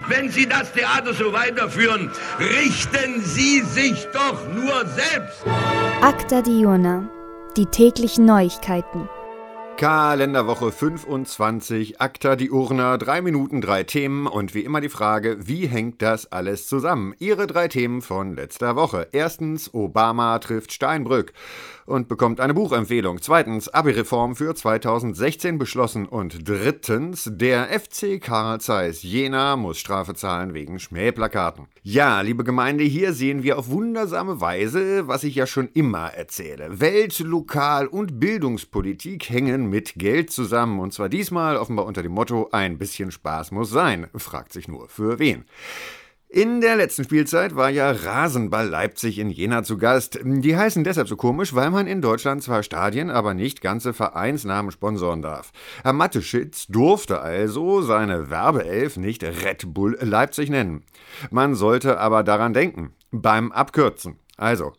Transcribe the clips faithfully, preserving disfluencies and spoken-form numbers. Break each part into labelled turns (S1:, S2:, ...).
S1: Wenn Sie das Theater so weiterführen, richten Sie sich doch nur selbst.
S2: Acta Diurna, die täglichen Neuigkeiten.
S3: Kalenderwoche fünfundzwanzig, Acta Diurna, drei Minuten, drei Themen und wie immer die Frage, wie hängt das alles zusammen? Ihre drei Themen von letzter Woche. Erstens, Obama trifft Steinbrück und bekommt eine Buchempfehlung. Zweitens, Abi-Reform für zweitausendsechzehn beschlossen. Und drittens, der F C Carl Zeiss Jena muss Strafe zahlen wegen Schmähplakaten. Ja, liebe Gemeinde, hier sehen wir auf wundersame Weise, was ich ja schon immer erzähle. Welt-, Lokal- und Bildungspolitik hängen mit Geld zusammen. Und zwar diesmal offenbar unter dem Motto, ein bisschen Spaß muss sein. Fragt sich nur, für wen? In der letzten Spielzeit war ja Rasenball Leipzig in Jena zu Gast. Die heißen deshalb so komisch, weil man in Deutschland zwar Stadien, aber nicht ganze Vereinsnamen sponsoren darf. Herr Mateschitz durfte also seine Werbeelf nicht Red Bull Leipzig nennen. Man sollte aber daran denken, beim Abkürzen. Also,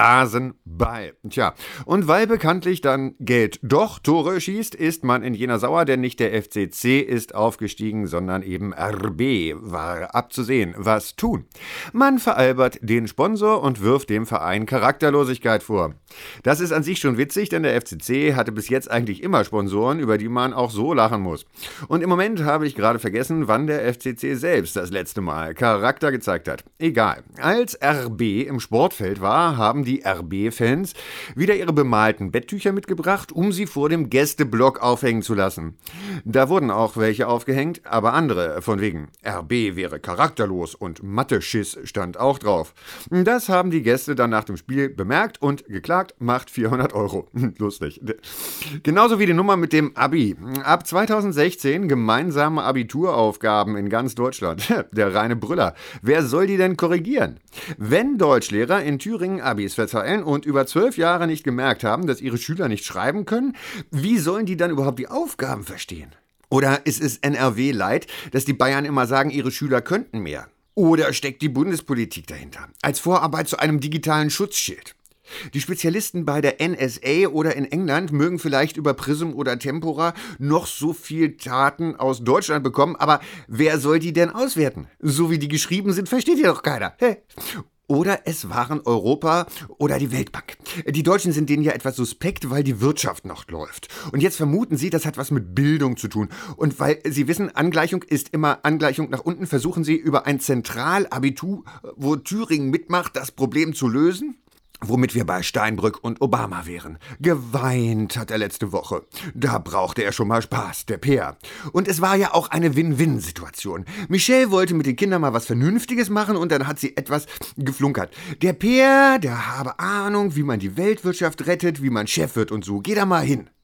S3: Rasenball. Tja, und weil bekanntlich dann Geld doch Tore schießt, ist man in Jena sauer, denn nicht der F C C ist aufgestiegen, sondern eben R B. War abzusehen. Was tun? Man veralbert den Sponsor und wirft dem Verein Charakterlosigkeit vor. Das ist an sich schon witzig, denn der F C C hatte bis jetzt eigentlich immer Sponsoren, über die man auch so lachen muss. Und im Moment habe ich gerade vergessen, wann der F C C selbst das letzte Mal Charakter gezeigt hat. Egal. Als R B im Sportfeld war, haben die R B-Fans wieder ihre bemalten Betttücher mitgebracht, um sie vor dem Gästeblock aufhängen zu lassen. Da wurden auch welche aufgehängt, aber andere, von wegen R B wäre charakterlos und Mathe-Schiss stand auch drauf. Das haben die Gäste dann nach dem Spiel bemerkt und geklagt, macht vierhundert Euro. Lustig. Genauso wie die Nummer mit dem Abi. Ab zweitausendsechzehn gemeinsame Abituraufgaben in ganz Deutschland. Der reine Brüller. Wer soll die denn korrigieren? Wenn Deutschlehrer in Thüringen Abis verteilen und über zwölf Jahre nicht gemerkt haben, dass ihre Schüler nicht schreiben können, wie sollen die dann überhaupt die Aufgaben verstehen? Oder ist es N R W leid, dass die Bayern immer sagen, ihre Schüler könnten mehr? Oder steckt die Bundespolitik dahinter? Als Vorarbeit zu einem digitalen Schutzschild? Die Spezialisten bei der N S A oder in England mögen vielleicht über Prism oder Tempora noch so viel Daten aus Deutschland bekommen, aber wer soll die denn auswerten? So wie die geschrieben sind, versteht ihr doch keiner. Hey. Oder es waren Europa oder die Weltbank. Die Deutschen sind denen ja etwas suspekt, weil die Wirtschaft noch läuft. Und jetzt vermuten sie, das hat was mit Bildung zu tun. Und weil sie wissen, Angleichung ist immer Angleichung nach unten, versuchen sie über ein Zentralabitur, wo Thüringen mitmacht, das Problem zu lösen. Womit wir bei Steinbrück und Obama wären. Geweint hat er letzte Woche. Da brauchte er schon mal Spaß, der Peer. Und es war ja auch eine Win-Win-Situation. Michelle wollte mit den Kindern mal was Vernünftiges machen und dann hat sie etwas geflunkert. Der Peer, der habe Ahnung, wie man die Weltwirtschaft rettet, wie man Chef wird und so. Geh da mal hin.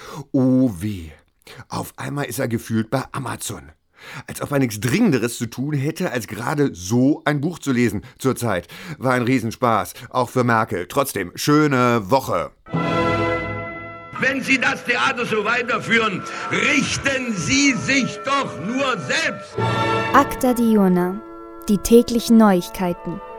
S3: Oh weh. Auf einmal ist er gefühlt bei Amazon. Als ob er nichts Dringenderes zu tun hätte, als gerade so ein Buch zu lesen zurzeit. War ein Riesenspaß, auch für Merkel. Trotzdem, schöne Woche.
S1: Wenn Sie das Theater so weiterführen, richten Sie sich doch nur selbst.
S2: Acta Diurna, die täglichen Neuigkeiten.